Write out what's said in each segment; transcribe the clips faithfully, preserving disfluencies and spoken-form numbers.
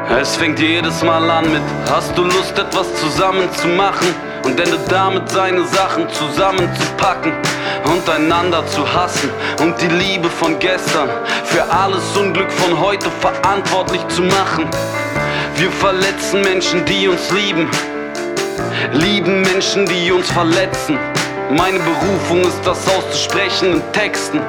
Es fängt jedes Mal an mit: Hast du Lust, etwas zusammen zu machen? Und endet damit, seine Sachen zusammenzupacken und einander zu hassen und die Liebe von gestern für alles Unglück von heute verantwortlich zu machen. Wir verletzen Menschen, die uns lieben, lieben Menschen, die uns verletzen. Meine Berufung ist, das auszusprechen in Texten.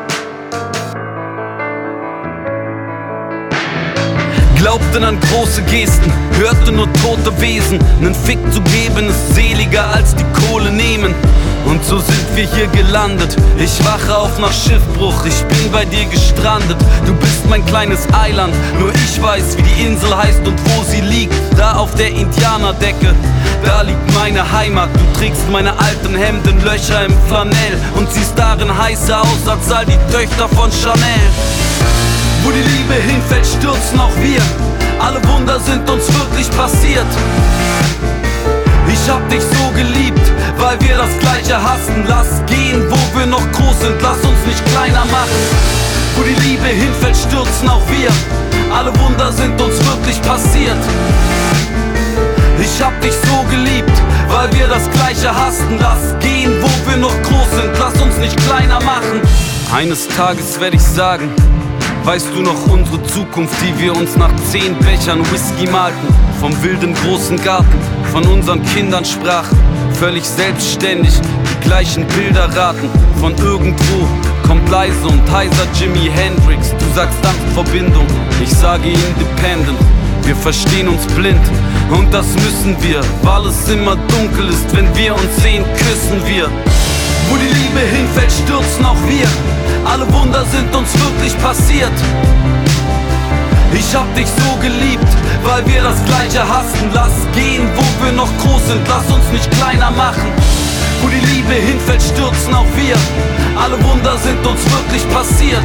Glaubten an große Gesten, hörte nur tote Wesen. Nen Fick zu geben ist seliger als die Kohle nehmen. Und so sind wir hier gelandet. Ich wache auf nach Schiffbruch, ich bin bei dir gestrandet. Du bist mein kleines Eiland, nur ich weiß, wie die Insel heißt und wo sie liegt. Da auf der Indianerdecke, da liegt meine Heimat. Du trägst meine alten Hemden, Löcher im Flanell und siehst darin heißer aus als all die Töchter von Chanel. Wo die Liebe hinfällt, stürzen auch wir. Alle Wunder sind uns wirklich passiert. Ich hab dich so geliebt, weil wir das Gleiche hassen. Lass gehen, wo wir noch groß sind, lass uns nicht kleiner machen. Wo die Liebe hinfällt, stürzen auch wir. Alle Wunder sind uns wirklich passiert. Ich hab dich so geliebt, weil wir das Gleiche hassen. Lass gehen, wo wir noch groß sind, lass uns nicht kleiner machen. Eines Tages werde ich sagen: Weißt du noch unsere Zukunft, die wir uns nach zehn Bechern Whisky malten? Vom wilden großen Garten, von unseren Kindern sprachen. Völlig selbstständig, die gleichen Bilder raten. Von irgendwo kommt leise und heiser Jimi Hendrix. Du sagst Dampfverbindung, ich sage Independent. Wir verstehen uns blind und das müssen wir, weil es immer dunkel ist. Wenn wir uns sehen, küssen wir. Wo die Liebe hinfällt, stürzen auch wir. Alle Wunder sind uns wirklich passiert. Ich hab dich so geliebt, weil wir das Gleiche hassen. Lass gehen, wo wir noch groß sind, lass uns nicht kleiner machen. Wo die Liebe hinfällt, stürzen auch wir. Alle Wunder sind uns wirklich passiert.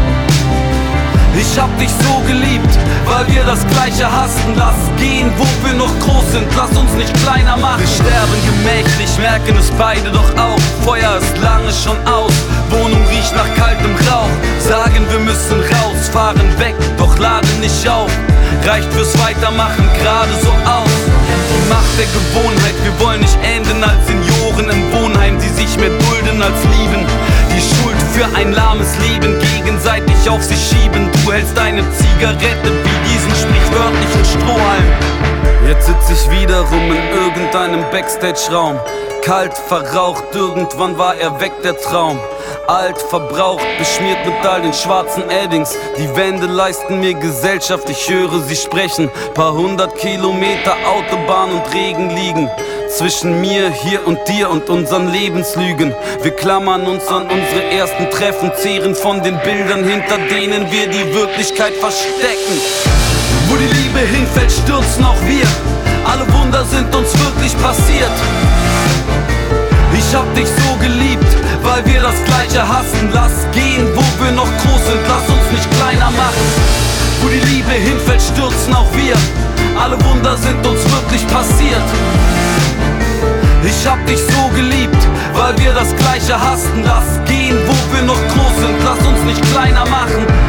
Ich hab dich so geliebt, weil wir das Gleiche hassen. Lass gehen, wo wir noch groß sind, lass uns nicht kleiner machen. Wir sterben gemächlich, merken es beide doch auch. Feuer ist lange schon aus, Wohnung riecht nach kaltem Rauch. Sagen, wir müssen raus, fahren weg, doch laden nicht auf. Reicht fürs Weitermachen gerade so aus. Die Macht der Gewohnheit, wir wollen nicht enden als Senioren im Wohnheim, die sich mehr dulden als lieben. Die Schuld für ein lahmes Leben gegenseitig auf sich schieben. Du hältst eine Zigarette wie diesen sprichwörtlichen Strohhalm. Jetzt sitz ich wiederum in irgendeinem Backstage-Raum. Kalt, verraucht, irgendwann war er weg, der Traum. Alt, verbraucht, beschmiert mit all den schwarzen Eddings. Die Wände leisten mir Gesellschaft, ich höre sie sprechen. Paar hundert Kilometer Autobahn und Regen liegen zwischen mir, hier und dir und unseren Lebenslügen. Wir klammern uns an unsere ersten Treffen, zehren von den Bildern, hinter denen wir die Wirklichkeit verstecken. Wo die Liebe hinfällt, stürzen auch wir. Alle Wunder sind uns wirklich passiert. Ich hab dich so geliebt, weil wir das Gleiche hassen. Lass gehen, wo wir noch groß sind, lass uns nicht kleiner machen. Wo die Liebe hinfällt, stürzen auch wir. Alle Wunder sind uns wirklich passiert. Ich hab dich so geliebt, weil wir das Gleiche hassen. Lass gehen, wo wir noch groß sind, lass uns nicht kleiner machen.